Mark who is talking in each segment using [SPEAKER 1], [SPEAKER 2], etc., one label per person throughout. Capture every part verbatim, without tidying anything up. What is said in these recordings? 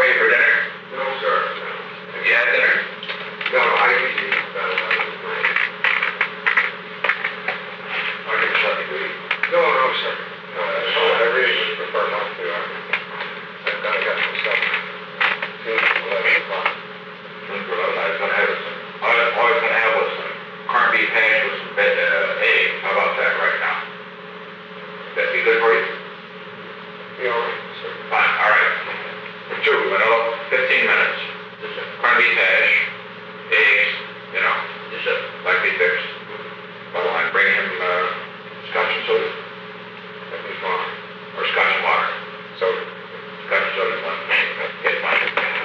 [SPEAKER 1] ready for dinner?
[SPEAKER 2] No, sir.
[SPEAKER 1] Have you had dinner?
[SPEAKER 2] No, I usually eat about eleven at night.
[SPEAKER 1] Or did you let me do it?
[SPEAKER 2] No, no, sir. No, no, I really would prefer not to. I, I've got to get myself to eleven o'clock.
[SPEAKER 1] I was going to have some, I was always going to have with some corned beef hash with some bed, uh, eggs. How about that right now? Would that be good for you?
[SPEAKER 2] Be all right, sir.
[SPEAKER 1] Fine, all right. For two, vanilla, fifteen minutes. Corned beef hash, eggs, you know, just uh, like they fixed. Oh, and bring him uh, scotch and soda. That'd be fine. Or scotch and water. Soda. Scotch and soda is one. It's fine.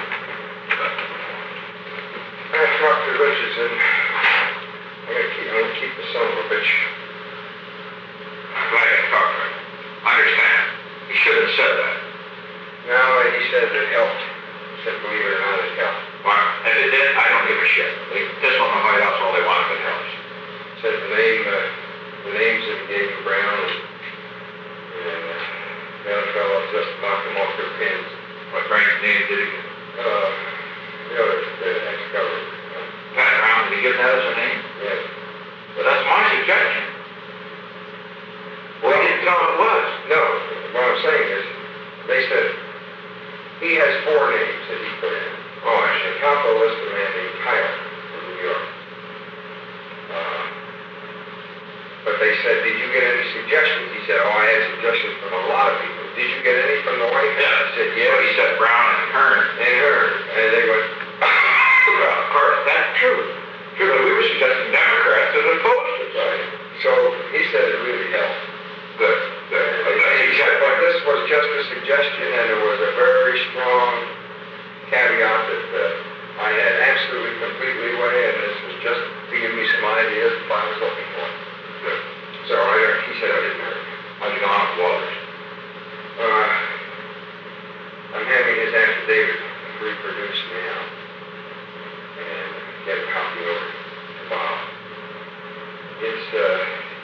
[SPEAKER 2] I talked to Richardson. I'm gonna keep, I'm gonna keep the son of a bitch.
[SPEAKER 1] I'm glad I talked to him. I understand. He shouldn't have said that.
[SPEAKER 2] No, he said it helped. He said, believe it or not, it helped.
[SPEAKER 1] Well, if it did, I don't give a shit. They piss on the White House all they want if it helps.
[SPEAKER 2] Said the name, uh, the names that he gave me, Brown, and, and uh, the other fellow just knocked them off their pins.
[SPEAKER 1] What Frank's name did he give?
[SPEAKER 2] Uh, the other, the ex-governor. Uh,
[SPEAKER 1] Pat Brown, did he give that as a name?
[SPEAKER 2] yes.
[SPEAKER 1] Well, that's my suggestion. Well, he didn't tell him it was.
[SPEAKER 2] No, what I'm saying is, they said he has four names that he put in.
[SPEAKER 1] Oh, I see.
[SPEAKER 2] And Capo was the man named Kyle from New York. Uh, but they said, did you get any suggestions? He said, oh, I had suggestions from a lot of people. Did you get any from the White House?
[SPEAKER 1] Yeah.
[SPEAKER 2] I said, yeah.
[SPEAKER 1] Well, he said Brown and Hearn.
[SPEAKER 2] And her. And they went,
[SPEAKER 1] Well, of course, that's true. True, but we were suggesting Democrats as opposed to.
[SPEAKER 2] right. So he said it really helped.
[SPEAKER 1] Good, good.
[SPEAKER 2] And he said, but this was just a suggestion, and there was a very strong caveat that uh, I had absolutely, completely away, and this was just to give me some ideas of what I was looking for.
[SPEAKER 1] Good.
[SPEAKER 2] So I, he said I didn't hurt.
[SPEAKER 1] How'd you go on with Walters?
[SPEAKER 2] Uh, I'm having his affidavit reproduced now, and get a copy over to Bob. It's, uh,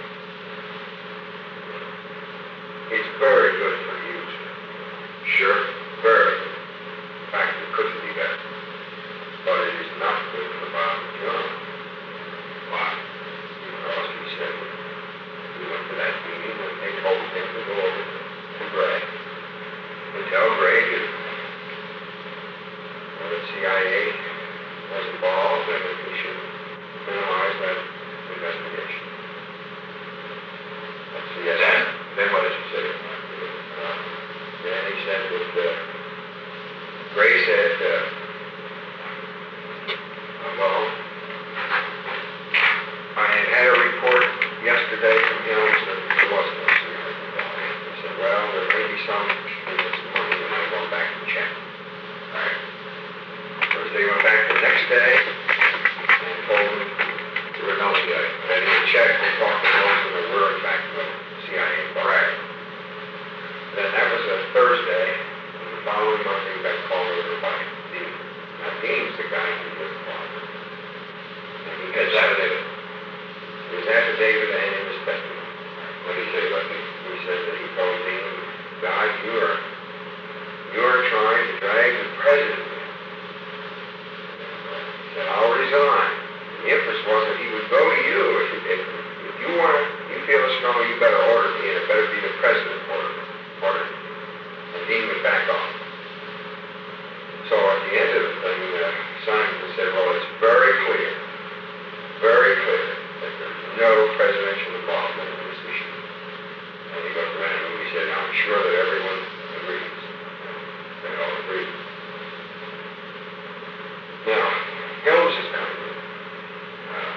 [SPEAKER 2] it's very good for use.
[SPEAKER 1] Sure.
[SPEAKER 2] Very good. In fact, it couldn't be better. But it is not good for Bob and John.
[SPEAKER 1] Why?
[SPEAKER 2] Because he said, we went to that meeting and they told him to go over to Gray and tell Gray that uh, the C I A was involved and that we should minimize that investigation. That's the
[SPEAKER 1] Then,
[SPEAKER 2] essence.
[SPEAKER 1] then what did you say?
[SPEAKER 2] Uh, then he said that uh, Gray said, uh, uh, well, I had had a report yesterday from Hills that there wasn't a C I A involved. He said, well, there may be some in this money, and I went back and checked. All right. Thursday went back the next day and told him
[SPEAKER 1] There were no C I A.
[SPEAKER 2] that he had checked and talked to those and there were in fact no C I A involved.
[SPEAKER 1] Right.
[SPEAKER 2] Then that was a Thursday, and the following Monday we got called over by Dean. Now Dean's the guy who was involved. And he
[SPEAKER 1] His
[SPEAKER 2] gets
[SPEAKER 1] affidavit.
[SPEAKER 2] his affidavit and in his testimony.
[SPEAKER 1] What did he say about me?
[SPEAKER 2] He said that he told Dean, God, you are, you are trying to drag the president. He said, I'll resign. The interest was that he would go to you if you, if, if you want to, you feel strong, you better order me, and it better be the president order, order me. And Dean would back off. So at the end of the thing, uh, Simon said, well, it's very clear, very clear that there's no presidential involvement in this issue. And he looked around and he said, I'm sure that everyone agrees. They all agree. Now, Helms is coming in. Uh,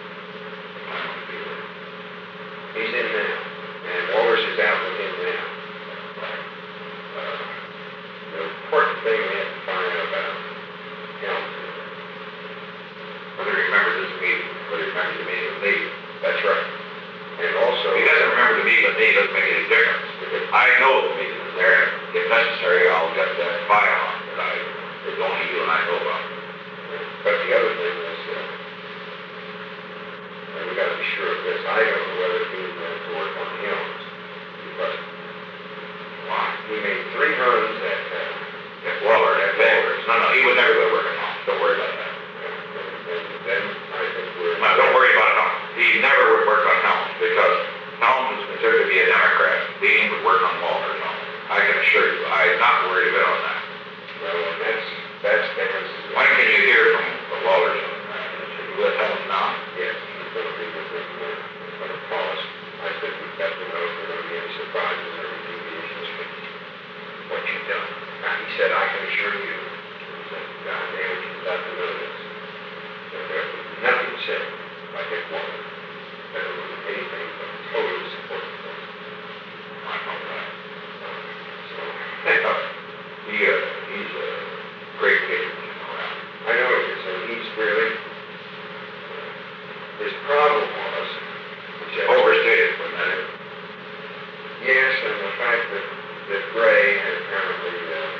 [SPEAKER 2] he's in now. And Walters is out with him now. Uh, the important thing we have to find out about Helms is
[SPEAKER 1] Whether he remembers this meeting, whether he remembers the meeting with me.
[SPEAKER 2] that's right. And also,
[SPEAKER 1] If he doesn't remember the meeting with me, it doesn't make any difference. Because I know the meeting was there. If necessary, I'll get that file on it that I, that only you and I know about.
[SPEAKER 2] but the other thing is, uh, and we got to be sure of this. I don't know whether he was going to work on Helms because
[SPEAKER 1] Why?
[SPEAKER 2] he made three runs at uh,
[SPEAKER 1] If Waller,
[SPEAKER 2] at
[SPEAKER 1] that bad. would never go to work at home. Don't worry about that.
[SPEAKER 2] Then I think we're...
[SPEAKER 1] No, don't worry about Helms. He never would work on Helms because Helms is considered to be a Democrat. Dean would work on Walter's home. I can assure you, I'm not worried about on that.
[SPEAKER 2] Well, and that's, that's Stan's...
[SPEAKER 1] When can you hear from Walter's home? Is he with Helms now?
[SPEAKER 2] Yes, he's going to be with him, uh, going to call us. I said, we've got to know if there are going to be any surprises or any deviations from what you've done. Now, he said, I can assure you, he said, God damn it, you've got to know this. So there was nothing said by Dick Walter that there was anything but totally supportive of us.
[SPEAKER 1] I know that.
[SPEAKER 2] So,
[SPEAKER 1] he, uh, he's a great patriot, you know that.
[SPEAKER 2] I know he is, and he's really, his problem was, which I-
[SPEAKER 1] Overstated for a minute.
[SPEAKER 2] yes, and the fact that, that Gray had apparently, uh,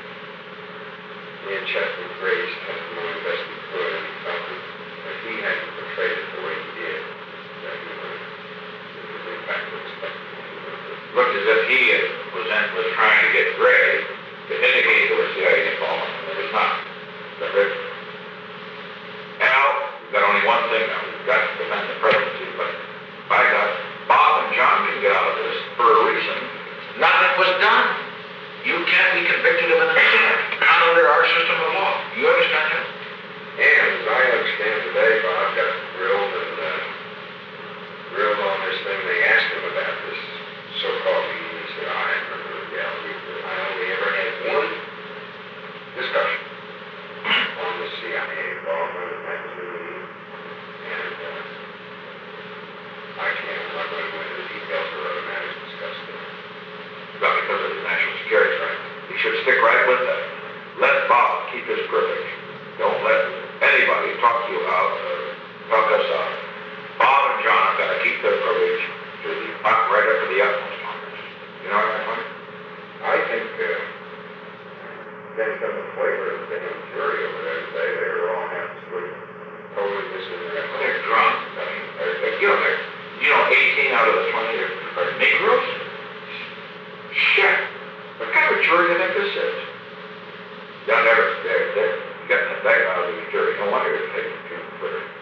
[SPEAKER 2] me and Chester Gray's testimony best he could, and he felt that if he hadn't portrayed it the way he did, that he would, it was in fact expected.
[SPEAKER 1] Looked as if he had, was, in, was trying to get Gray to indicate there was C I A involvement, and there was not. But Rick, Al, we've got only one thing now. We've got to defend the presidency, but by God, Bob and John can get out of this for a reason. Nothing was done. You can't be convicted of an incident, not under our system of law. You understand that?
[SPEAKER 2] And as I understand today, Bob got grilled and, uh, grilled on this thing. They asked him about this so-called meeting. He said, I remember the reality. I only ever had one discussion on the C I A involvement, and that was the meeting. And, uh, I can't, I'm not going to go into the details of other matters discussed there.
[SPEAKER 1] Not because of his national security, right? He should stick right with that. Let Bob keep his privilege. Don't let anybody talk you out or talk us out. Bob and John have got to keep their privilege to the up, right up to the utmost on this. You know what I'm saying?
[SPEAKER 2] I think, uh, then come the flavor of the damn jury over there today, they were all half asleep. Totally missing their...
[SPEAKER 1] They're drunk. I mean, they're, they're, you know, they're, you know, eighteen out of the twenty are, are Negroes. Shit. What kind of jury do you think this is? They'll never, they're, they're getting the bag out of the jury. No wonder they're taking people for it.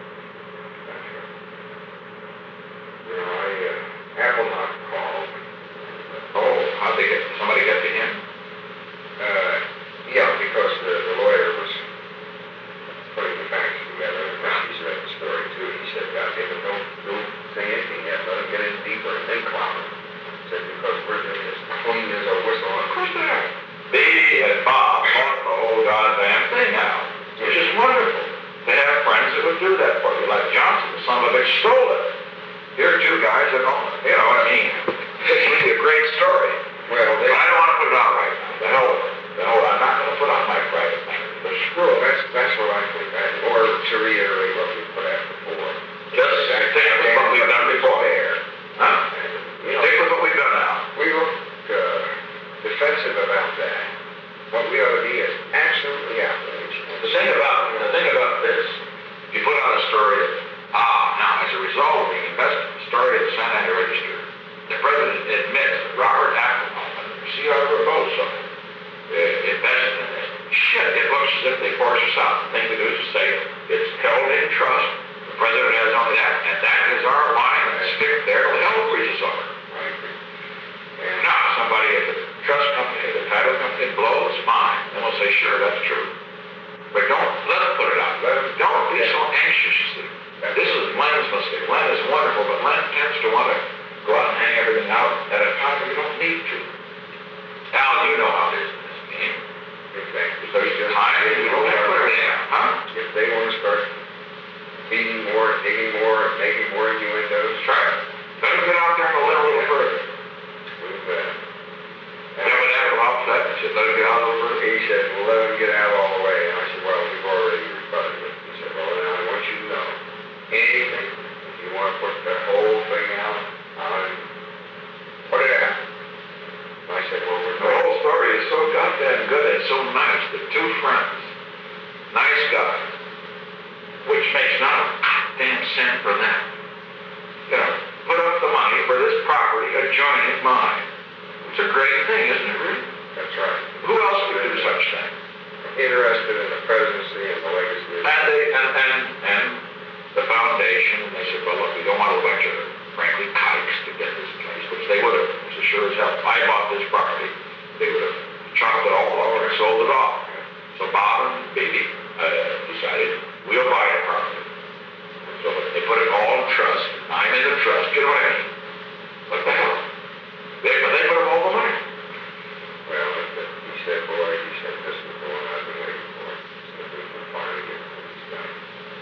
[SPEAKER 2] You know, I, uh, Appleton called.
[SPEAKER 1] Oh, how'd they get, somebody get to him?
[SPEAKER 2] Uh, yeah, because the, the lawyer was putting the facts together, and he's read the story too. He said, God damn it, don't, don't say anything yet, let him get in deeper, and then clown him. He said, because we're doing this clean as a whistle.
[SPEAKER 1] Of course they are. They and Bob bought the whole goddamn thing out, which is wonderful. To have friends that would do that for you, like Johnson, the son of a bitch, stole it. Here are two guys that own it. You know what I mean? It's really a great story.
[SPEAKER 2] Well, they...
[SPEAKER 1] But I don't want to put it out right now. The hell with it. The hell, I'm not going to put out my private matter. But screw it.
[SPEAKER 2] That's, that's what I think, I, or to reiterate what we put out before.
[SPEAKER 1] Just stick with what we've done before.
[SPEAKER 2] There.
[SPEAKER 1] Huh?
[SPEAKER 2] You know,
[SPEAKER 1] Stick with what we've done now.
[SPEAKER 2] we look uh, defensive about that. What we ought to be is absolutely outraged.
[SPEAKER 1] The thing about the thing about this, you put out a story that, ah, now as a result of the investment story of the Santa Ana Register, the president admits that Robert Appleton and C R Barbosa uh, invested in this. Shit, it looks as if they force us out. The thing to do is to say it's held in trust. The president has only that, and that is our line, and stick there till hell freezes over.
[SPEAKER 2] I agree. And
[SPEAKER 1] Now, somebody at the trust company, the title company blows, fine. Then we'll say, sure, that's true. But don't, let us put it out. Let us, don't be so anxious. This is Len's mistake. Len is wonderful, but Len tends to want to go out and hang everything out at a time where you don't need to. Al, you know how it is in this game.
[SPEAKER 2] exactly.
[SPEAKER 1] So you just time it, you don't have to put everything out, huh?
[SPEAKER 2] If they want to start feeding more, digging more, and making more innuendos,
[SPEAKER 1] Try it. Let them get out there and go a little further.
[SPEAKER 2] we've, uh,
[SPEAKER 1] That would have an offset. I said, let them get out a little further.
[SPEAKER 2] he said, well, let them get out all the way. And I said, well, we've already rebutted it. He said, well, then I want you to know, anything, if you want to put the whole thing out, on, put it out. And I said, well, we're
[SPEAKER 1] The whole story is so goddamn good and so nice. The two friends, nice guys, which makes not a damn cent for them. You know, put up the money for this property adjoining mine. It's a great thing, isn't it, really?
[SPEAKER 2] That's right.
[SPEAKER 1] Who else would do such thing?
[SPEAKER 2] Interested in the
[SPEAKER 1] recommendation, and they said, well, look, we don't want a bunch of, frankly, kikes to get this place, which they would have, as sure as hell. If I bought this property, they would have chopped it all over and sold it off. So Bob and Baby uh, decided, we'll buy the property. So they put it all in trust. I'm in the trust, you know what I mean? What the hell? They, but they put up all the money.
[SPEAKER 2] Well, he said, boy, he said, this is the one I've been waiting for. He said, we can finally get this done.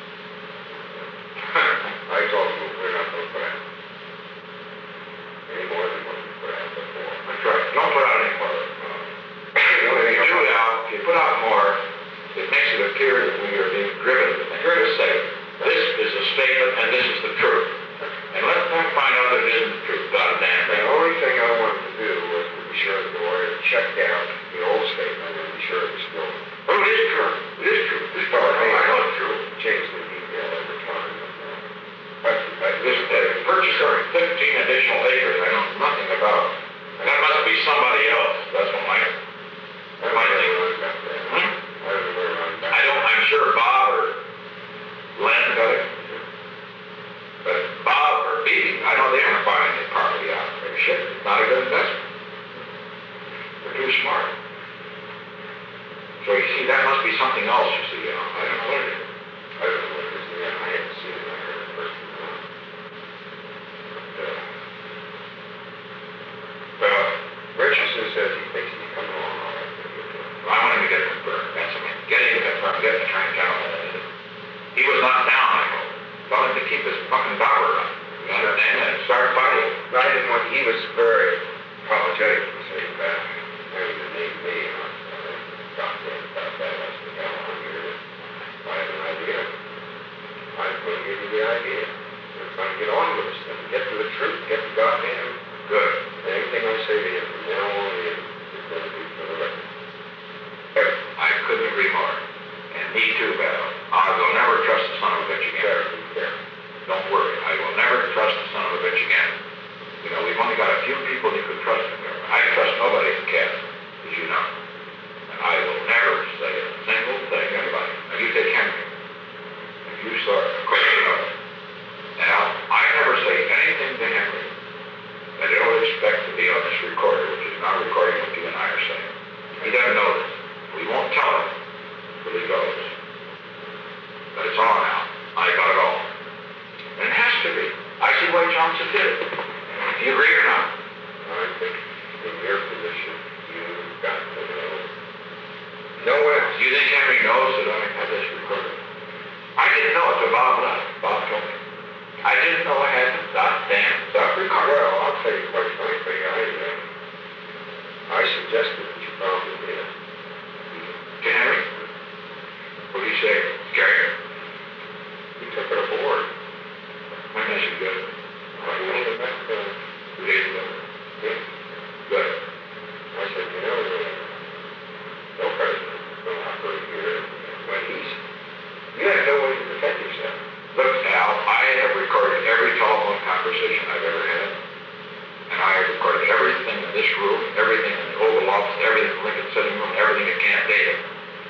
[SPEAKER 2] I told him we're not going to put out any more than what we put out before.
[SPEAKER 1] That's right. Don't put out any more.
[SPEAKER 2] The only thing
[SPEAKER 1] If you put out, if you put out more, it makes it appear that we are being driven. And here to say, this is a statement and this is the truth. And let them find out that it isn't the truth. God damn
[SPEAKER 2] The
[SPEAKER 1] it.
[SPEAKER 2] only thing I wanted to do was to be sure that the lawyer checked out the old statement and be sure it was still.
[SPEAKER 1] Oh, it is true. It is true. This part, I know it's true.
[SPEAKER 2] Change the detail over time. But, but
[SPEAKER 1] This uh, purchaser, fifteen additional acres, I know nothing about. That must be somebody else. That's what my,
[SPEAKER 2] I
[SPEAKER 1] my
[SPEAKER 2] don't
[SPEAKER 1] thing.
[SPEAKER 2] know about that.
[SPEAKER 1] Hmm?
[SPEAKER 2] I don't know where I'm about.
[SPEAKER 1] I don't, I'm sure Bob or Len got it. But Bob or Beatty, I know they aren't buying the property out. They're shit. It's not a good investment. They're too smart. So you see, that must be something else, you see. You know, I don't know what it is.
[SPEAKER 2] I don't know what it is yet. I haven't seen it. I heard it first. But, uh,
[SPEAKER 1] Well,
[SPEAKER 2] Richardson says he thinks he's coming along all right.
[SPEAKER 1] I want him to get confirmed. That's what I mean. Get him to confirm. Get him to try and count on it. He was not down, I hope. Tell him to keep his fucking dollar up. You understand? And start fighting.
[SPEAKER 2] I didn't want, he was very apologetic for saying that. Having to name me, and I got there about that. I said, yeah, I'm here. I have an idea. I'm going to give you the idea. We're trying to get on with this thing. Get to the truth. Get the goddamn
[SPEAKER 1] Good.
[SPEAKER 2] And everything I say to him from now on in is going to be for the record. Ever.
[SPEAKER 1] I couldn't agree more. And me too, Val. I will never trust the son of a bitch again.
[SPEAKER 2] Very, very.
[SPEAKER 1] Don't worry. I will never trust the son of a bitch again. You know, we've only got a few people you could trust in there. I trust nobody in Cat, as you know. And I will never say a single thing to anybody. Now, you take Henry. If you start, of course you know. Now, I never say anything to Henry that he'll expect to be on this recorder, which is not recording what you and I are saying. He doesn't know this. We won't tell him till he goes. But it's all now. I got it all. And it has to be. I see why Johnson did it. Do you agree or not?
[SPEAKER 2] I think in your position, you've got to know. No one else.
[SPEAKER 1] Do you think Henry knows that I have this recorded? I didn't know it till Bob left. Bob told me. I didn't know I had the goddamn stuff recorded.
[SPEAKER 2] Well, I'll tell you quite frankly, I, uh, I suggested that you probably did.
[SPEAKER 1] To Henry? What did he say? Gary?
[SPEAKER 2] He took it aboard.
[SPEAKER 1] When did you get it?
[SPEAKER 2] I told him that, uh,
[SPEAKER 1] Two days ago.
[SPEAKER 2] yeah.
[SPEAKER 1] Good.
[SPEAKER 2] I said, you know, uh, no president will operate here when he's, you have no way to defend yourself.
[SPEAKER 1] Look, Al, I have recorded every telephone conversation I've ever had. And I have recorded everything in this room, everything in the Oval Office, everything in the Lincoln Sitting Room, everything at Camp David.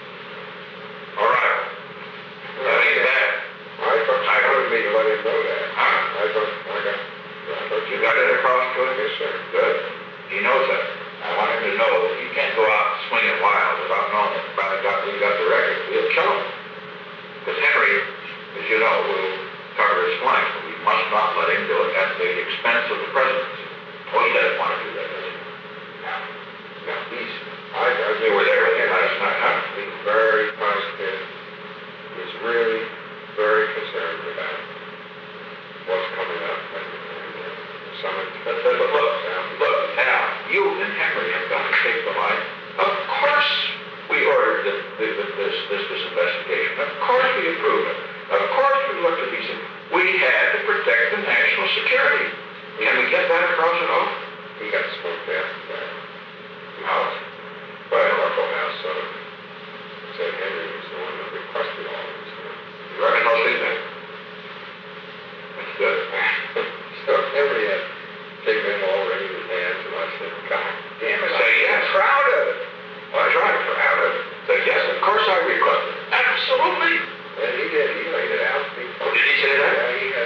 [SPEAKER 1] All right. That ain't bad.
[SPEAKER 2] I thought you wanted me to let him know that.
[SPEAKER 1] Huh?
[SPEAKER 2] I thought, I got, I thought
[SPEAKER 1] You got it across to him?
[SPEAKER 2] Yes, sir.
[SPEAKER 1] Good. He knows that. I want him to know that you can't go out swinging wild without knowing that by the God we got the record. We'll kill him. Because Henry, as you know, will cover his flanks, but we must not let him do it at the expense of the presidency. Oh, he doesn't want to do that, does he?
[SPEAKER 2] No. No, he's, I, I
[SPEAKER 1] You were there with him last night, huh?
[SPEAKER 2] He's very positive. He's really very concerned about what's coming up and, and uh, the summit.
[SPEAKER 1] But, but, but look, look, now, you and Henry have got to take the line. Of course we ordered the, the, the, this, this, this investigation. Of course we approved it. Of course we looked at these things. We had to protect the national security. Can we get that across at all?
[SPEAKER 2] He got smoked out. Uh,
[SPEAKER 1] House.
[SPEAKER 2] by the Russell House, so said Henry was the one that requested all of this stuff.
[SPEAKER 1] You reckon they'll see that? That's good.
[SPEAKER 2] So Henry had taken them already in his hands, and I said, God damn it,
[SPEAKER 1] Say yes.
[SPEAKER 2] I'm proud of it.
[SPEAKER 1] Well, I tried for out of it. Say yes, of course I requested. Absolutely.
[SPEAKER 2] And he did, he laid it out. He,
[SPEAKER 1] Oh, did he say that?
[SPEAKER 2] Yeah, he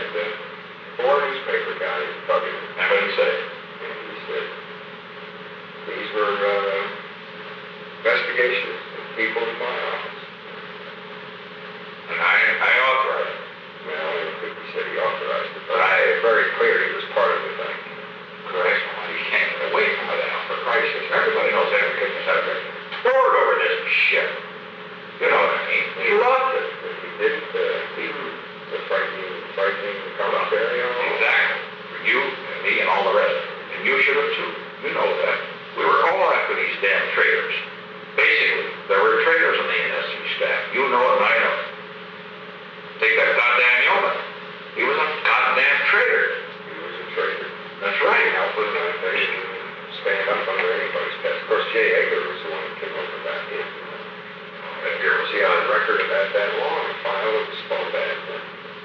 [SPEAKER 2] communications with people in my office.
[SPEAKER 1] And I, I authorized it.
[SPEAKER 2] Well, I don't think he said he authorized it,
[SPEAKER 1] But
[SPEAKER 2] but
[SPEAKER 1] I-
[SPEAKER 2] I made it very clear he was part of the thing.
[SPEAKER 1] Christ, you can't get away from it now, for Christ's sake. Everybody knows Edward Gibbons had a big bored over this shit. You know what I mean? He loved it.
[SPEAKER 2] If he didn't, uh, he was a frightening, frightening commentary on all.
[SPEAKER 1] Exactly. For you and me and all the rest. And you should have too. You know that. We were all after these damn traitors. Basically, there were traitors on the N S C staff. You know it and I know it. Take that goddamn Yeoman. He was a goddamn traitor.
[SPEAKER 2] He was a traitor.
[SPEAKER 1] That's right.
[SPEAKER 2] Now, put him out there, he didn't stand up under anybody's desk. Of course, Jay Edgar was the one who came over back in.
[SPEAKER 1] Edgar was
[SPEAKER 2] Was he on record about that long and file it was so bad then?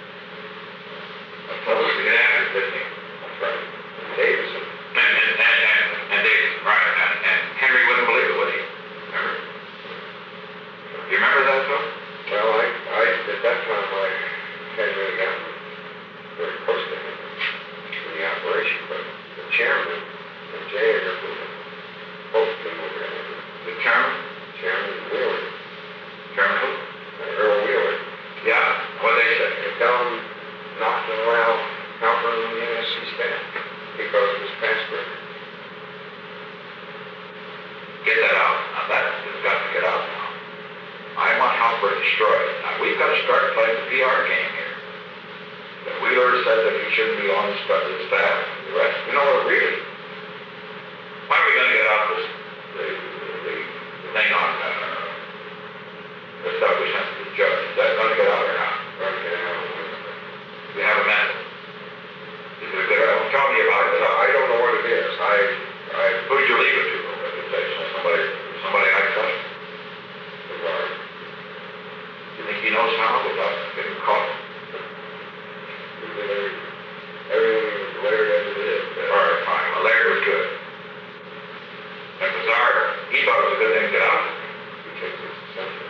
[SPEAKER 1] That was the actor, didn't he?
[SPEAKER 2] That's right. And Davison.
[SPEAKER 1] And, and, and, and, and David, right, and, and Henry wouldn't believe it, would he? Remember? Do you remember that, though?
[SPEAKER 2] Well, I, I, at that time, I hadn't really gotten very close to him in the operation, but the chairman and Jay Edgar both came over there.
[SPEAKER 1] The chairman?
[SPEAKER 2] Chairman Wheeler,
[SPEAKER 1] Chairman who?
[SPEAKER 2] uh, Earl Wheeler,
[SPEAKER 1] Yeah, what'd they say?
[SPEAKER 2] they tell him not to allow Halpern on the N S C staff because of his past record.
[SPEAKER 1] Get that out. Now that has got to get out now. I want Halpern destroyed. Now we've got to start playing the P R game here. The Wheeler said that he shouldn't be on the sta- the staff. The rest, you know what, really? When are we going to get out this, the, the, the thing on, uh, the stuff we sent to the judge? Is that going to get out or not?
[SPEAKER 2] Right now,
[SPEAKER 1] We have a minute. Is it a good, uh, tell me about it.
[SPEAKER 2] I don't know what it is. I, I,
[SPEAKER 1] Who did you leave it to? Did you say somebody, somebody I trust?
[SPEAKER 2] the guard.
[SPEAKER 1] Do you think he knows how without getting caught?
[SPEAKER 2] He did every- everything Larry ever did.
[SPEAKER 1] All right, fine. Well, Larry was good. And Bizarre, he thought it was a good thing to get out.
[SPEAKER 2] He takes his assumption.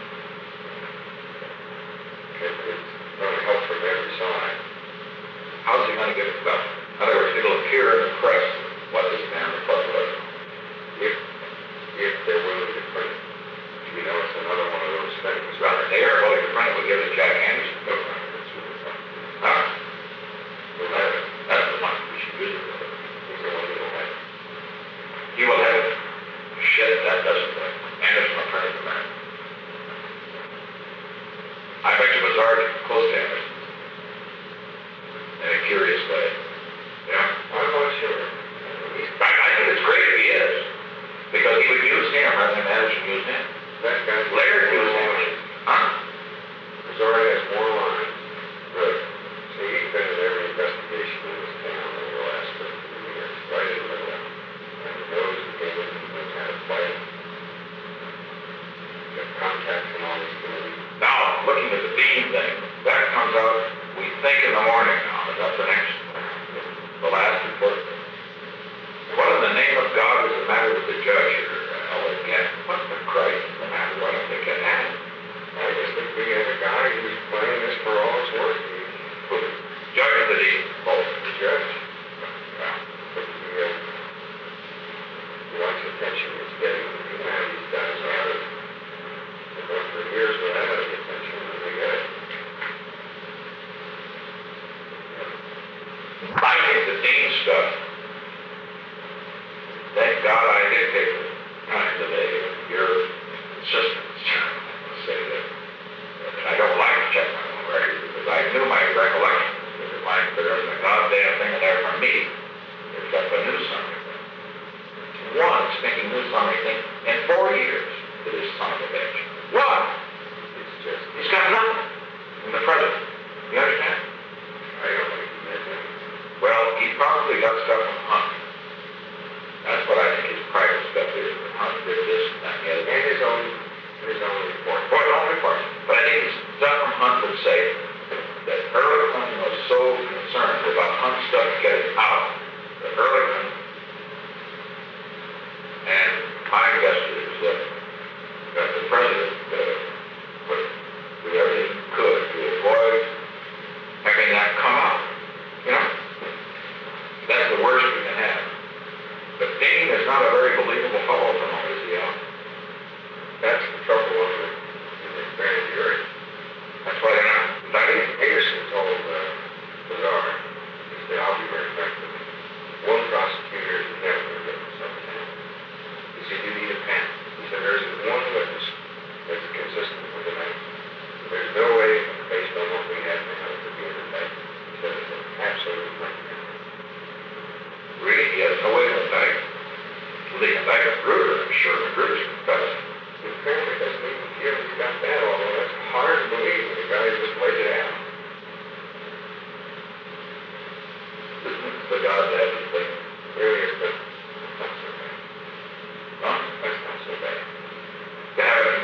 [SPEAKER 2] It- It's going to help from every side.
[SPEAKER 1] How's he going to get it done? In other words, it'll appear in the press what this man report was.
[SPEAKER 2] If, if they're willing to print it. You know, it's another one of those things.
[SPEAKER 1] Well, if they are willing to print it, we'll give it to Jack Anderson. Go print it.
[SPEAKER 2] It's really fun.
[SPEAKER 1] Huh?
[SPEAKER 2] We'll have it.
[SPEAKER 1] That's the one we should use it for.
[SPEAKER 2] He's the one that'll have it.
[SPEAKER 1] He will have it. Shit, that doesn't work. Anderson will print it for that. I bet you Bizarre is close to Anderson. In a curious way. Yeah?
[SPEAKER 2] I'm not sure. He's,
[SPEAKER 1] I, I think it's great if he is. Because he would use him rather than Anderson use him.
[SPEAKER 2] that guy.
[SPEAKER 1] Larry used Anderson. Huh?
[SPEAKER 2] Missouri has more lines. Good. See, he's been in every investigation in this town over the last fifteen years, right in the middle of it. And he knows the game, he knows how to play it. He's got contacts in all these committees.
[SPEAKER 1] Now, looking at the Dean thing, that comes out, we think in the morning now. Is that the next, the last report? What in the name of God is the matter with the judge here? Oh, again, what the Christ is the matter? Why don't they get at it?
[SPEAKER 2] I just think we had a guy who was playing this for all it's worth. He,
[SPEAKER 1] Who? Judge or the Dean?
[SPEAKER 2] both the judge,
[SPEAKER 1] Yeah.
[SPEAKER 2] but he, uh, he likes attention. He's getting, you know, these guys out of, they've gone for years without any attention, and they get it.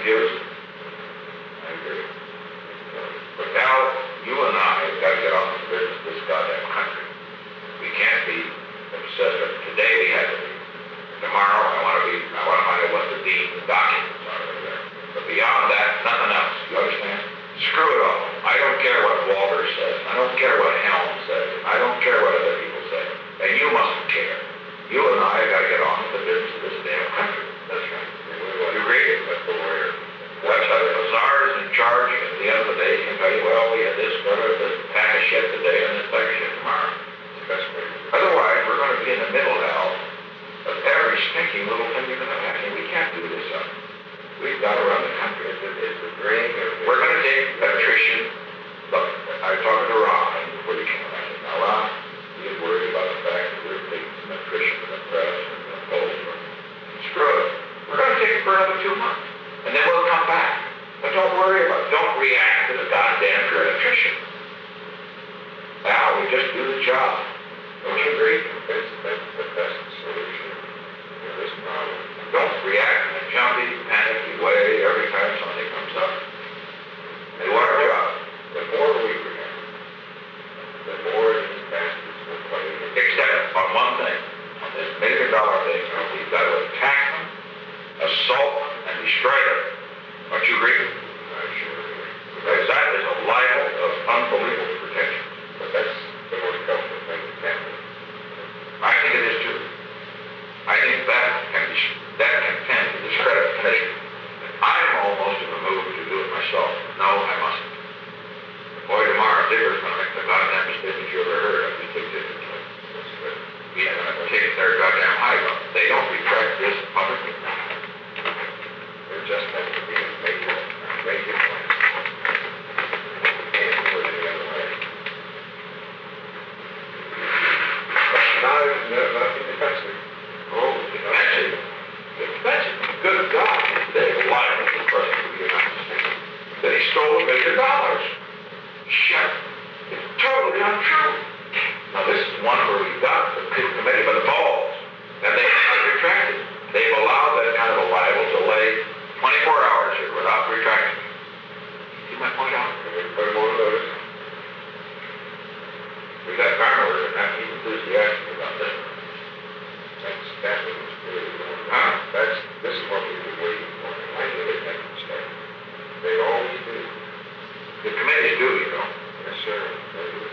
[SPEAKER 1] confused. I agree. But now, you and I have got to get on with the business of this goddamn country. We can't be obsessed with today we have to be. Tomorrow I want to be, I want to find out what the dean's documents are over there. But beyond that, nothing else. You understand? Screw it all. I don't care what Walter says. I don't care what Helm says. I don't care what other people say. And you mustn't care. You and I have got to get on with the business of this damn country. That's right. You agree? That's the lawyer. That's how the Bazaar is in charge. At the end of the day, he can tell you, well, we had this, whatever, this pack of shit today and this pack of shit tomorrow. Otherwise, we're going to be in the middle now of every stinking little thing you're going to have. And we can't do this up. We've got to run the country. It's a, it's a dream. We're going to take attrition. Look, I was talking to Ron before you came around. Now, Ron, he's worried about the fact that we're taking some attrition in the press and the polls. Screw it. We're going to take it for another two months. And then we'll come back. But don't worry about it. Don't react to the goddamn attrition. Now, we just do the job. Don't you agree? That's, that's the best solution to this problem. Don't react in a jumpy, panicky way every time something comes up. Do our job. The more we react, the more these bastards will play. Except on one thing, on this million dollar thing, we've got to attack them, assault them, and destroy them. Don't you agree? I sure agree. Because that is a libel of unbelievable protection. But that's the most helpful thing that can be. I think it is too. I think that can be, that can tend to discredit the committee. I'm almost in the mood to do it myself. No, I mustn't. Boy, tomorrow Digger's going to make the goddamn mistakes you ever heard of. You take this into it. He's going to take their goddamn high up. They don't retract this publicly. There just has to be a major, major plan. Can't do it any other way.
[SPEAKER 2] No, no, nothing defensive.
[SPEAKER 1] Oh, defensive. Defensive. Good God. They've lied to the President of the United States. That he stole a million dollars. Shut. It's totally untrue. Now this is one where we got the committee by the balls. And they have not retracted. They've allowed that kind of a libel to lay twenty-four hours here without retracting. See my point out?
[SPEAKER 2] Put them on notice.
[SPEAKER 1] We got Garner and that he's enthusiastic about this.
[SPEAKER 2] That's, that's what it's really doing.
[SPEAKER 1] Huh?
[SPEAKER 2] That's, this is what we've been waiting for. I knew they'd make a mistake. They always do.
[SPEAKER 1] The committees do, you know.
[SPEAKER 2] Yes, sir. They do.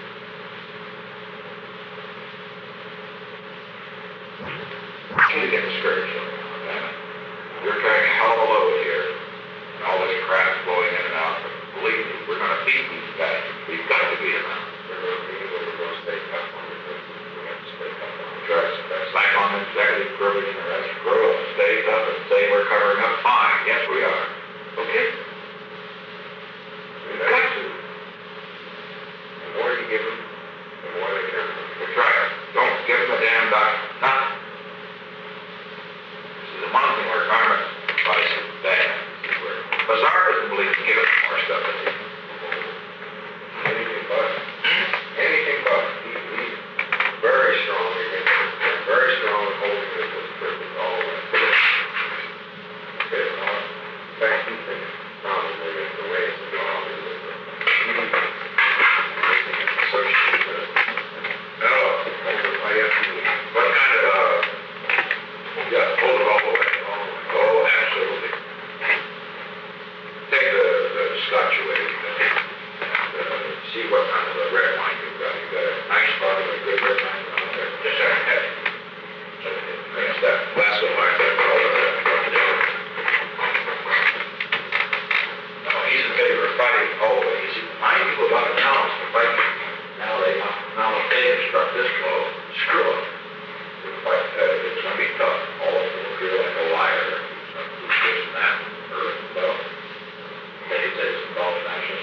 [SPEAKER 1] You get discouraged on that. You're carrying a hell of a load here. And all this crap's blowing in and out. But believe me, we're going to beat these guys. We've got to beat them out.
[SPEAKER 2] We're going to be able to go stay tough on it. We have to stay tough on it.
[SPEAKER 1] That's, that's like on the executive privilege and the rest. Grow up, stay tough, and say we're covering up. Fine. Yes, we are. Okay? We've got to.
[SPEAKER 2] The more you give them, the more they care.
[SPEAKER 1] That's right. Don't give them a damn doctor. Nothing. This is the one thing where Garment advice is bad. Bazaar doesn't believe in giving more stuff than he.
[SPEAKER 2] Anything but. Anything but. He, he's very strong against it. Very strong in holding it as privilege all the way. Okay, well, in fact, he thinks probably it's the way it's gone.
[SPEAKER 1] No, hold it right up to me. What kind of, uh, yeah, hold it all the way. Oh, absolutely. Take the, the scotch away and uh, see what kind of a red wine you've got. You've got a nice bottle of good red wine on there. Just a head. That's that glass of wine that all of that. No, he's in favor of fighting always. Nine people got announced to fight. Now they, now if they instruct this blow, screw it. Fight, uh, it's going to be tough. All of them will feel like a liar. Who's this and that, earth and stuff. They say it's involved in national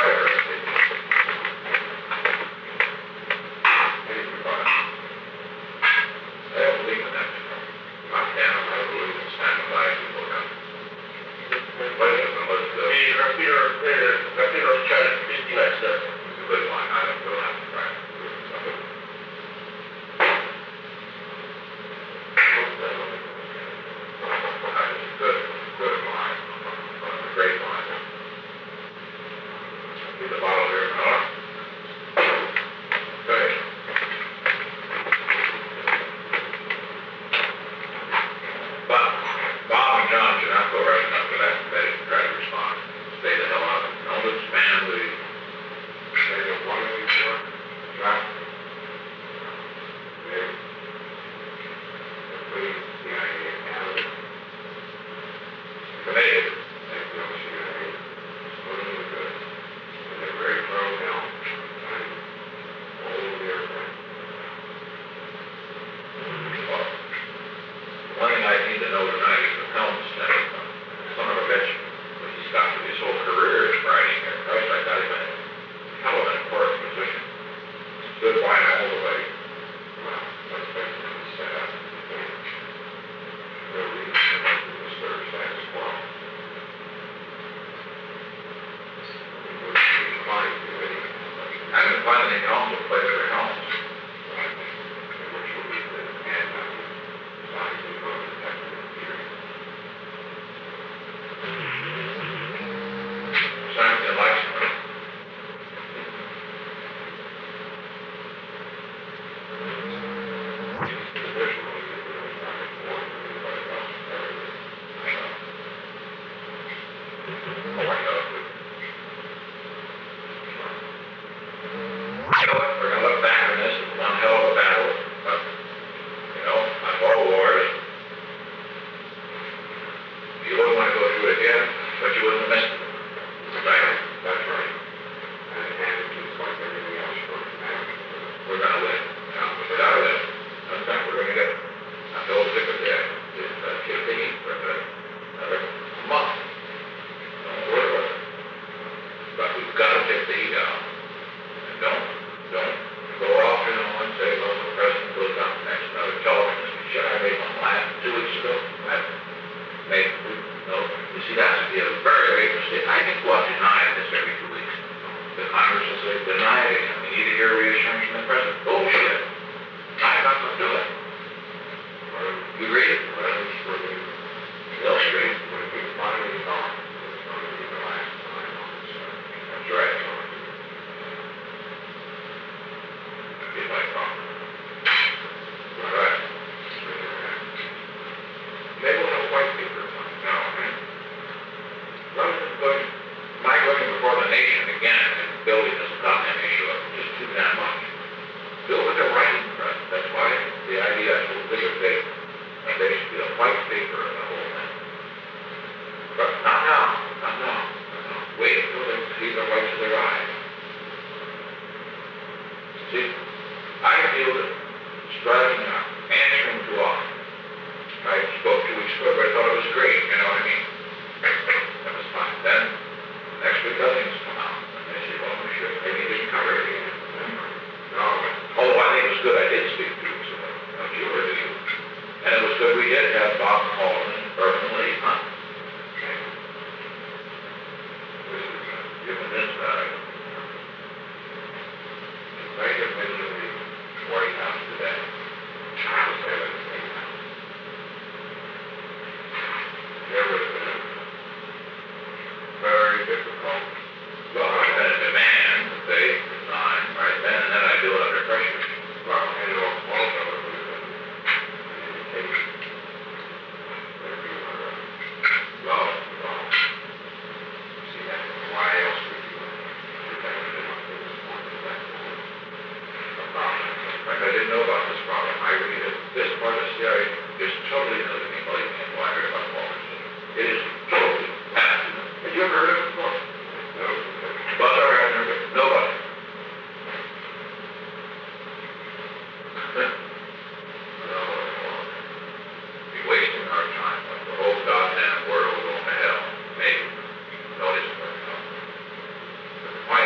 [SPEAKER 1] right, or is it?
[SPEAKER 2] Anything about it.
[SPEAKER 1] I don't believe in that. I can't, I don't believe in standing by people now. What is it, what is the,
[SPEAKER 3] Sí, Rapiro, eh, Rapiro Charles Christina, sir.
[SPEAKER 1] it's a good line, I don't feel have to try. That's a good, good line, a great line. Get the bottle here, no? Okay. But Bob and John should not go rushing up to that committee and try to respond. Stay the hell out of it. Don't expand the,
[SPEAKER 2] They don't want any more.
[SPEAKER 1] right?
[SPEAKER 2] They, please, C I A Canada,
[SPEAKER 1] Committee.
[SPEAKER 2] they feel C I A is totally good. And they're very pro now. And all of their friends.
[SPEAKER 1] Well, one thing I need to know tonight is the Helms thing. Son of a bitch, when he's got his whole career is writing here. Christ, I got him in a hell of an important position. Stood by him all the way.
[SPEAKER 2] Well, that's basically set up. They're reading the stir status quo. It would be fine to any.
[SPEAKER 1] I haven't found any council place for Helms.
[SPEAKER 2] Which will be the and uh, size of the technical hearing.
[SPEAKER 1] Simon likes him.
[SPEAKER 2] Traditionally, they really haven't more than anybody else ever.
[SPEAKER 1] Oh, I know. You know what, we're gonna look back on this as one hell of a battle, but, you know, like all wars, you wouldn't want to go through it again, but you wouldn't have missed it. Right?
[SPEAKER 2] That's right. And, and it's just like everything else for management.
[SPEAKER 1] We're gonna win, you know, without a doubt. Sometime we're gonna get, I'm so sick of that, this, uh, kid thingy for the, another month. Don't worry about it. But we've got to take the heat out. And don't, don't go off, you know, and say, well, the president goes down next, another television, shit, I made one laugh two weeks ago. I made, no, you see, that's a very great mistake. I think we'll deny this every two weeks. The Congress will say, deny it again. We need to hear reassurance from the president. Bullshit. I'm not going to do it. You agree?
[SPEAKER 2] Well, it's really,
[SPEAKER 1] Illustrate.
[SPEAKER 2] when we finally talk, it's going to be the last time on this.
[SPEAKER 1] That's right. That'd be my problem. All right. Maybe we'll have a white paper now, right? Rather than going, my going before the nation again and building this goddamn issue up just too damn much. Build with a writing press. That's why the idea is a little bigger big. And there should be a white paper in the whole thing. But not now, not now, not now. Wait until they see the whites of their eyes. See, I feel that striking out, answering too often. I spoke two weeks ago, but I thought it was great, you know what I mean? That was fine. Then, next week, other things come out. And they say, well, we should, maybe you didn't cover it again. No, although I think it was good I did speak two weeks ago. Don't you, or did you? And it was good we did have Bob Holland and Urban Lee, huh? Okay. This is, uh, given this, uh,
[SPEAKER 2] Right in the middle of the White House today. Charles Evans came out. There was a very difficult,
[SPEAKER 1] well, I had a demand that they resign right then, and then I do it under pressure.
[SPEAKER 2] well, and it also also was an indication that we were, uh,
[SPEAKER 1] Well,
[SPEAKER 2] well, see, that, why else would you, if that would have been up to this point, if that was a problem.
[SPEAKER 1] like I didn't know about this problem. I really did. This part of the C I A is totally new to me, believe me, until I heard about Walter's. It is totally absolute. Had you ever heard of it before?
[SPEAKER 2] No,
[SPEAKER 1] Well, sorry, I've never, nobody. Be wasting our time, like the whole goddamn world going to hell. Maybe. No, it isn't going to hell. Why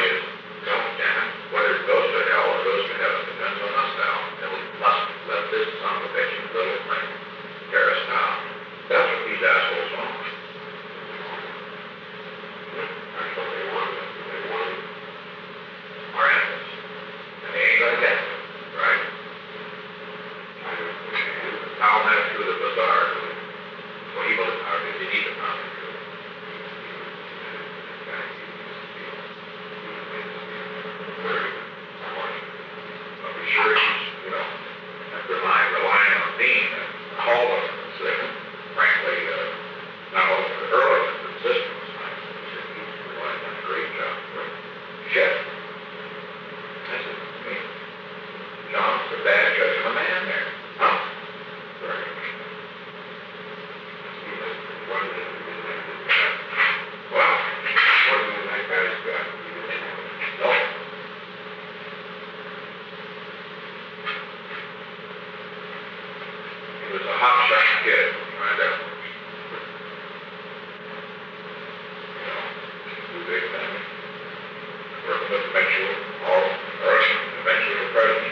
[SPEAKER 1] eventual, or, or eventual president.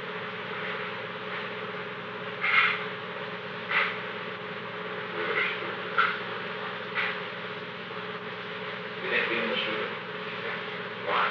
[SPEAKER 1] You think being a student? Why?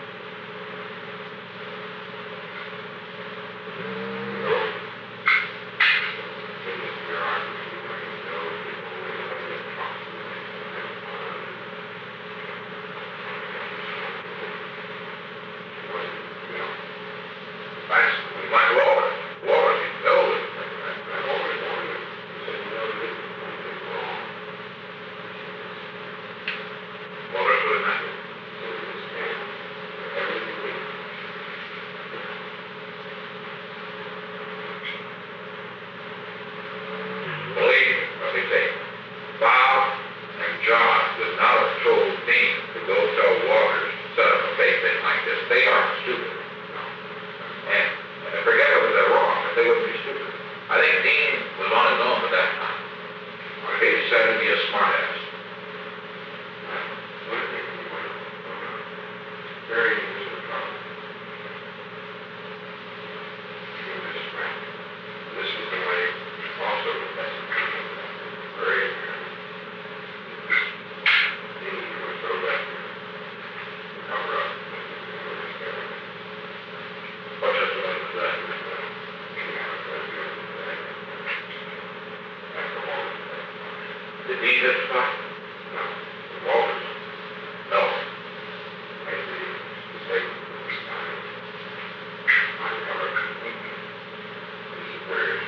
[SPEAKER 1] Did he testify? No. Walters? No. I see. The state was time. I covered the superiors.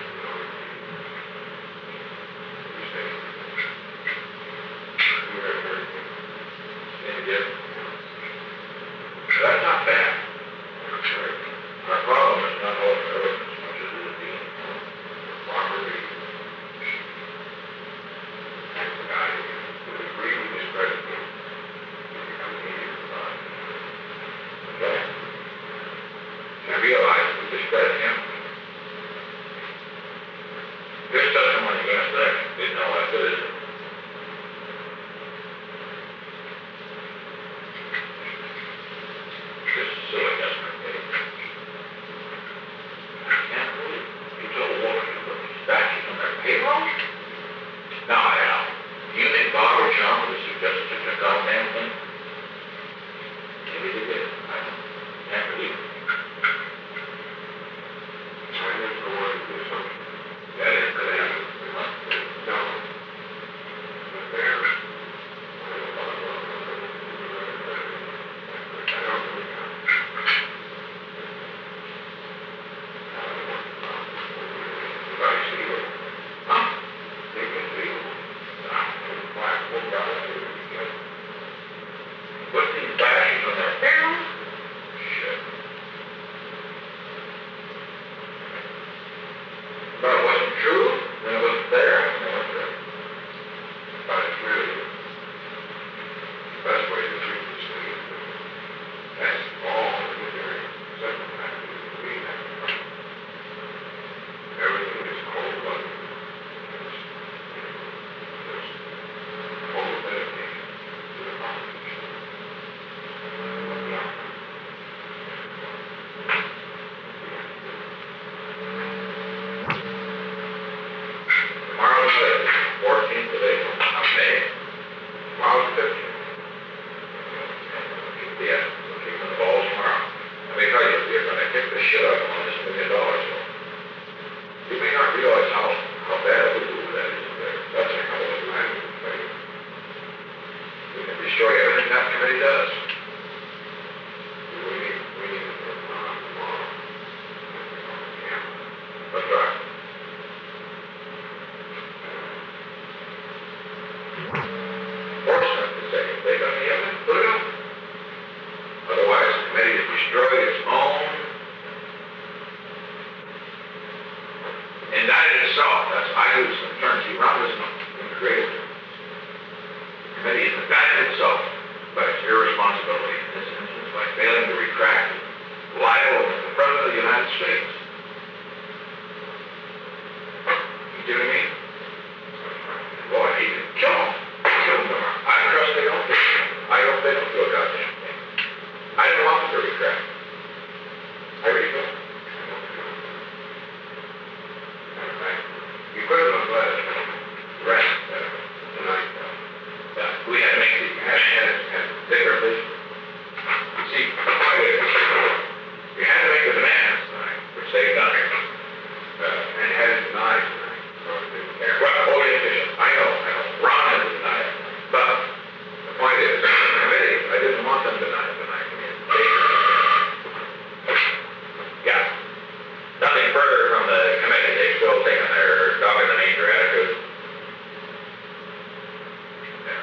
[SPEAKER 1] You say. You heard everything. And you did. That's not bad. Our problem is not all the evidence as much as it is being properly. I realize we discredit him. This testimony against that didn't know what it is. This is silly testimony. I can't believe you told a woman to put these statues on their payroll? Now, Al, do you think Bob or John would have suggested such a goddamn thing? Maybe they did. I can't believe it. I didn't know what to do something. That is good. No. But there. I don't believe that. I see what. Huh? They can see what. Black wool guys. Put these badges on their barrels? Shit. But it wasn't true, then it wasn't there, and it wasn't there. But it's really the best way to treat this thing is that that's all the very simple fact is that we have everything is cold-blooded. There's, there's total dedication to the Constitution. Tomorrow's the fourteenth of April, of May. Tomorrow's the fifteenth. Yeah, we'll kick the balls tomorrow. Let me tell you, you're going to kick the shit out of on this million dollars. You may not realize how, how bad of a move that is there. That's a hell of a plan. We can destroy everything that committee does. We need, we need to put it on tomorrow. Yeah. That's right. Fortunate to say, if they got the evidence, put it up. Otherwise, the committee has destroyed its own, indicted itself. That's, I use some terms he Ron was created. The committee has indicted itself by its irresponsibility in this instance by failing to retract liable against the President of the United States. You see what I mean? Boy, he can kill him. Kill him tomorrow. I trust they don't do it. I hope they don't do a goddamn thing. I don't know want to retract. I really don't.
[SPEAKER 2] You could have let us rest uh, tonight, though.
[SPEAKER 1] Yeah, we had to make the,
[SPEAKER 2] You had had it had
[SPEAKER 1] differently. See, the point is, we had to make the demands tonight, which they've done. Uh,
[SPEAKER 2] and had it denied tonight, so it didn't care.
[SPEAKER 1] well, only official, I know, I know, Ron has denied it, but the point is, the committee, I didn't want them to deny it tonight. I mean, they, yeah, nothing further from the committee, they've still taken their dog in the manger attitude. Yeah.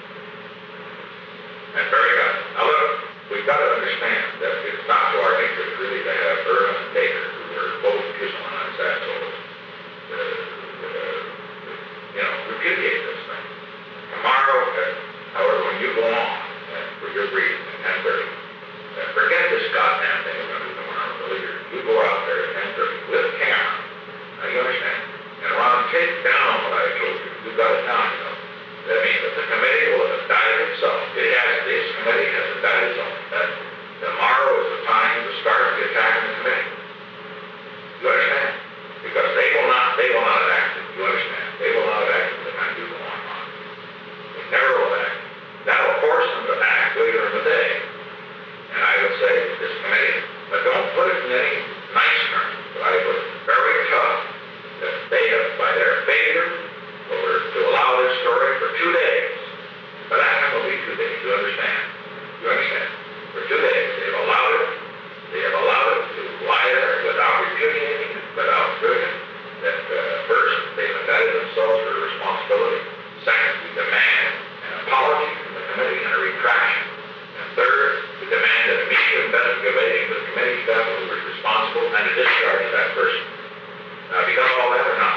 [SPEAKER 1] That's very good. Now look, we've got to understand that it's not to our interest really to have Irvin and Baker, who were both kissing on his assholes, uh, uh, you know, repudiate this thing. Tomorrow, uh, however, when you go on uh, for your brief at ten thirty, uh, forget this goddamn thing we're going to be going on with the leader. You go out there at ten thirty with a camera. Now you understand? And Ron, take down what I told you. You've got it down, you know. That means that the committee will have indicted itself. It has, this committee has indicted itself. That tomorrow is the time to start the attack on the committee. You understand? Because they will not, they will not have acted. You understand? They will not have acted the kind you go on on. They never will act. That will force them to act later in the day. And I would say this committee, but don't put it in any nice terms, but I put it very tough that they have, by their failure, or to allow this story for two days. But that time will be two days, you understand? You understand? For two days, they've allowed it, they have allowed it to lie there without repudiating it, without doing it. That uh, first, they've indicted themselves for responsibility. Second, we demand an apology from the committee and a retraction. And third, we demand an immediate investigation of the committee staff who was responsible and a discharge of that person. Now, have you done all that or not?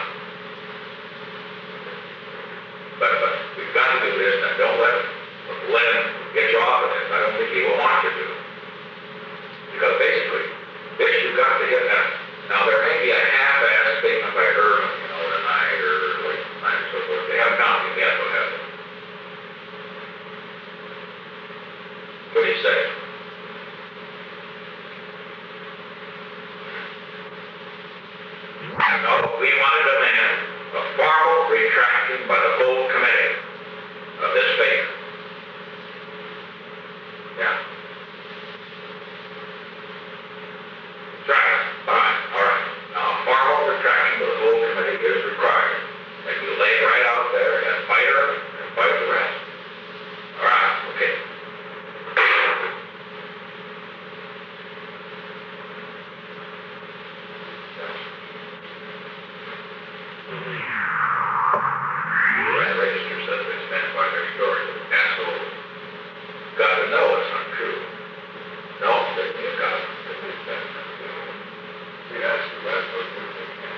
[SPEAKER 1] But, but we've got to do this, and don't let, let him get you off of this. I don't think he will want you to. Because basically, this you've got to hit that. Now, there may be a half-assed statement by Irvin, you know, tonight or late tonight or so forth. They haven't found him yet, have they? What do you say? No, we want to demand a formal retraction by the full committee of this statement. Yeah. Right. Fine. All right. Now, a formal retraction by the full committee is required. And you lay it right out there and fight her and fight the rest. All right. Okay. That register says they stand by their story. Assholes. Got to know it's not true. No, they, you've got to.
[SPEAKER 2] See, that's the rest of what they can.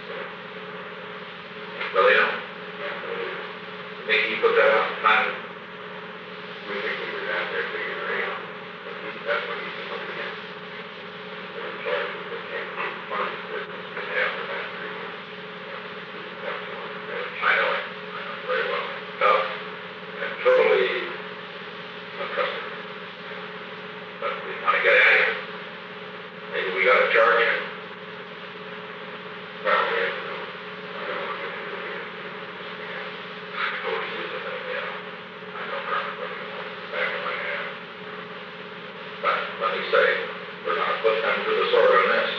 [SPEAKER 1] Really don't. Think you put that out time?
[SPEAKER 2] We think we were out there figuring it out. But he, that's what he's looking at. They're in charge of the campaign funds business, and after that, three months. That's the one that
[SPEAKER 1] I know it. I know it very well. Tough and totally untrustworthy. But we want to get at him. Maybe we got to charge him.
[SPEAKER 2] Well, we have to know. I don't want to get into it.
[SPEAKER 1] I told you that, you know, I know Herman, but you know, back in my head. But let me say, we're going to put them to the sword on this.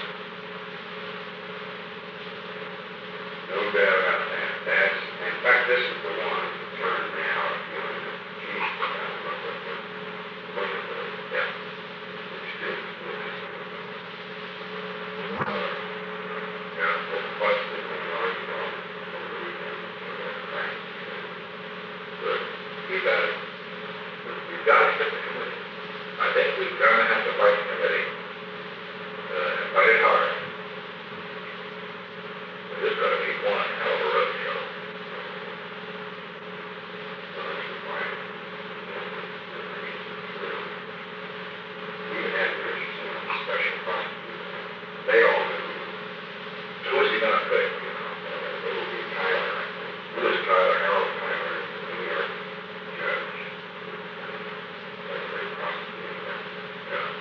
[SPEAKER 2] No doubt about that. That's, in fact, this is the one turn now. You know, the chief, uh, what, what, what, what, what, what,
[SPEAKER 1] Yeah.
[SPEAKER 2] which is, uh, yeah, what, what's the, what, what, what, over the weekend, right?
[SPEAKER 1] Good. We got it. We've got to fit the committee. I think we're going to have to fight the committee. Uh, and fight it hard. We're just going to keep one hell of a road show.
[SPEAKER 2] Even had Richardson on the special prosecutor. They all knew.
[SPEAKER 1] Who is he going to pick?
[SPEAKER 2] You know, uh, it will be Tyler, I think.
[SPEAKER 1] Who is Tyler?
[SPEAKER 2] Harold Tyler, the New York judge. That's a great prosecutor.
[SPEAKER 1] Yeah.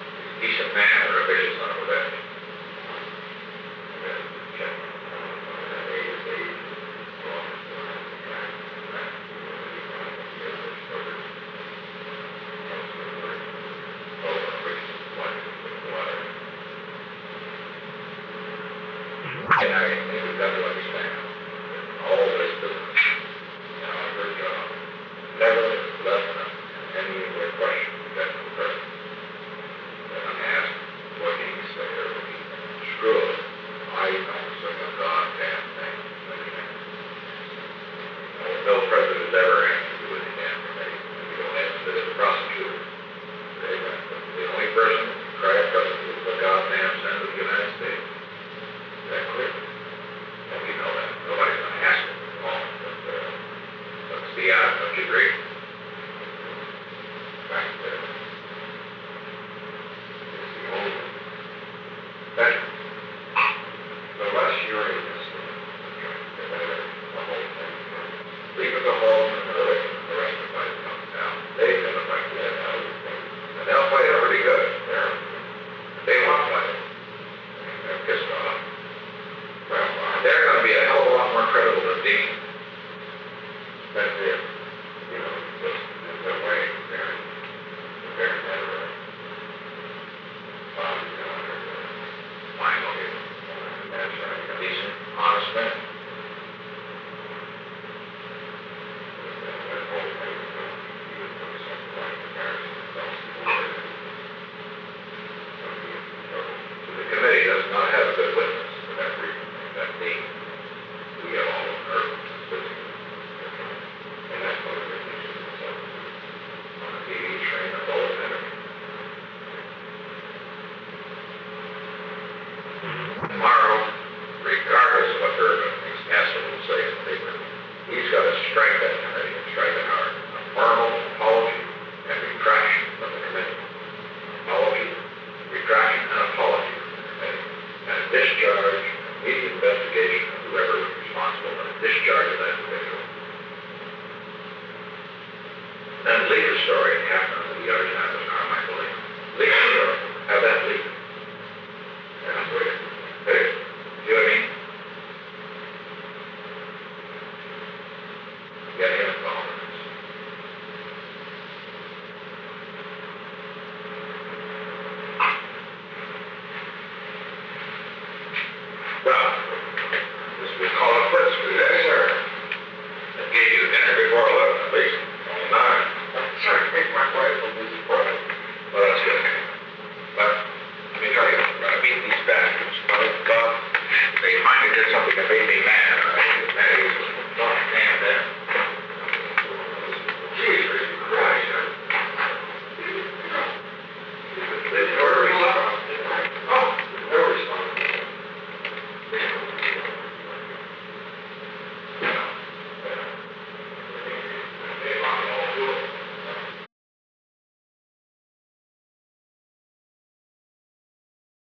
[SPEAKER 1] tomorrow, regardless of what Irvin Hassel will say in the paper, he's got to strike that committee and strike it hard. A formal apology and retraction from the committee. Apology, retraction, and apology from the committee. And a discharge, immediate investigation of whoever was responsible, and a discharge of that individual. Then leave the story and have